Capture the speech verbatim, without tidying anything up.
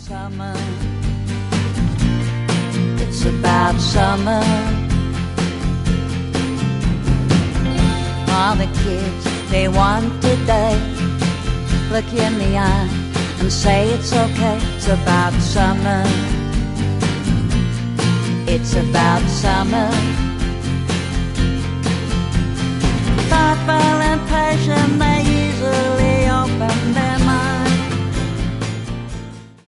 Summer. It's about summer. All the kids, they want today, look you in the eye and say it's okay. It's about summer. It's about summer.